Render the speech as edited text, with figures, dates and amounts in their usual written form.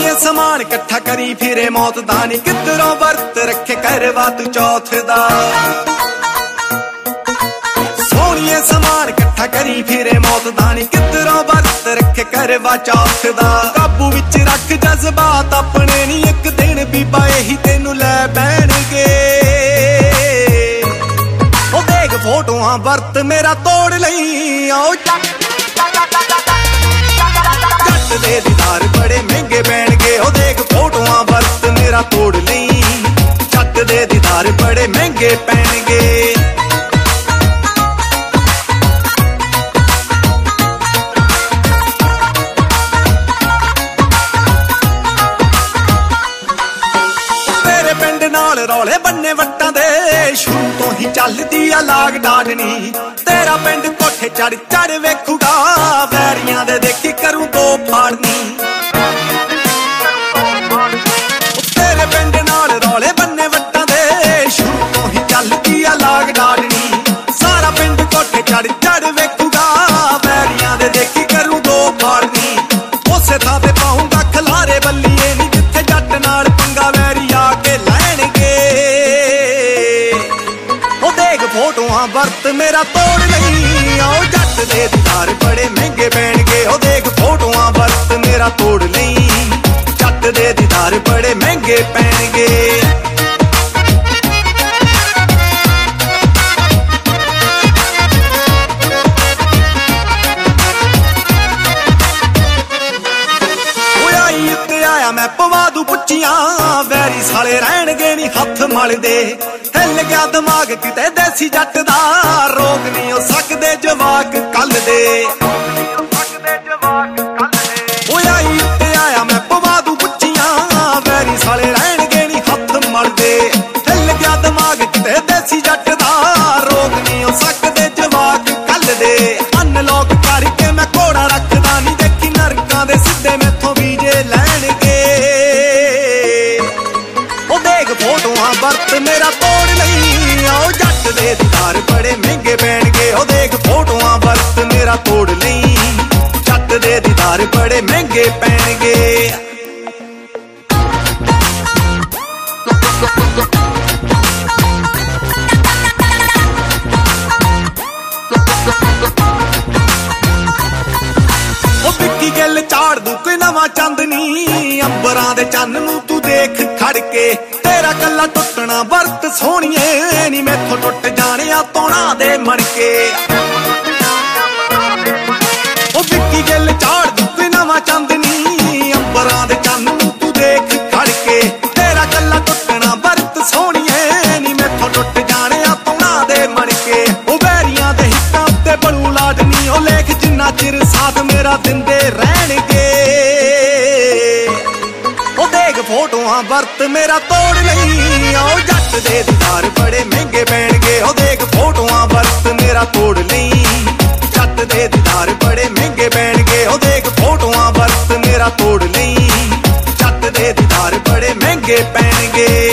सोहणिए समान इकट्ठा करी फिरे मौत दा नी किधरों वर्त रखे करवा तू चौथ दा। सोहणिए समान इकट्ठा करी फिरे मौत दा नी किधरों वर्त रखे करवा चौथ दा। काबू विच रख जज्बात अपने नी एक दिन बीबा यही तेनू लै बैणगे। ओ देख फोटोआं वर्त मेरा तोड़ लई आओ जट दे दीदार बड़े महंगे पैणगे। ओ देख फोटोआं वर्त मेरा तोड़ लई जट दे दीदार बड़े महंगे पैणगे। तेरे पिंड नाल रौले बन्ने वट्टां दे शुरू तो ही चलदी आ लाग डाडनी। तेरा पिंड कोठे चढ़ चढ़ वेखूगा वैरियां दे देखी करूं दो फाड़नी। तेरे पिंड नाल रौले बन्ने वट्टां दे शुरू तो ही चलदी आ लाग डाडनी। सारा पिंड कोठे चढ़ चढ़ वेखूगा वैरियां दे देखी करूं दो फाड़नी। उसे थां ते पाऊंगा खलारे बल्लीए नी जिथे जट नाल पंगा वैरी आके लैणगे। ओ देख फोटोआं वर्त मेरा तोड़ लई आओ जट दे दीदार बड़े महंगे पैणगे। ओ देख फोटोआं वर्त मेरा तोड़ लई जट दे दीदार बड़े महंगे पैणगे। मैं पवा दू पुच्चियां वैरी साले रहणगे नी हथ मलदे। हिल गया दिमाग किते देसी जट दा रोक नहीं हो सकदे जवाक कल दे। आई ते आया मैं पवा दू पुच्चियां वैरी साले रहणगे नी हथ मलदे। हिल गया दिमाग किते देसी जट दा रोक नहीं हो सकदे जवाक कल दे। अनलॉक करके मैं घोड़ा रखदा नी देखी नरकां दे सिद्धे मैथों बीजे लैणगे। फोटोआं वर्त मेरा तोड़ लई आओ जट दे दीदार बड़े महंगे पैणगे। ओ देख फोटोआं वर्त मेरा तोड़ लई जट दे दीदार बड़े महंगे पैणगे। ओ बिक्की गिल झाड़ दू कोई नवां चांदनी अंबरां दे चन्न नूं तू देख खड़ के। तेरा गल्ला टुटना वर्त सोहणिए नी मैथों टुट जाने आ तोड़ा दे मड़के। ओ बिक्की गिल झाड़ दू कोई नवां चांदनी अंबरां दे चन्न नूं तू देख खड़ के। तेरा गल्ला टुटना वर्त सोहणिए नी मैथों टुट जाने आ तोड़ा दे मड़के। ओ वैरियां दे हिक्कां उत्ते बलू लाडनी ओ लेख जिन्ना चिर साथ मेरा दिंदे रहणगे। फोटोआं वर्त मेरा तोड़ लई आओ जट दे दीदार बड़े महंगे पैणगे। ओ देख फोटोआं वर्त मेरा तोड़ लई जट दे दीदार बड़े महंगे पैणगे। ओ देख फोटोआं वर्त मेरा तोड़ लई जट दे दीदार बड़े महंगे पैणगे।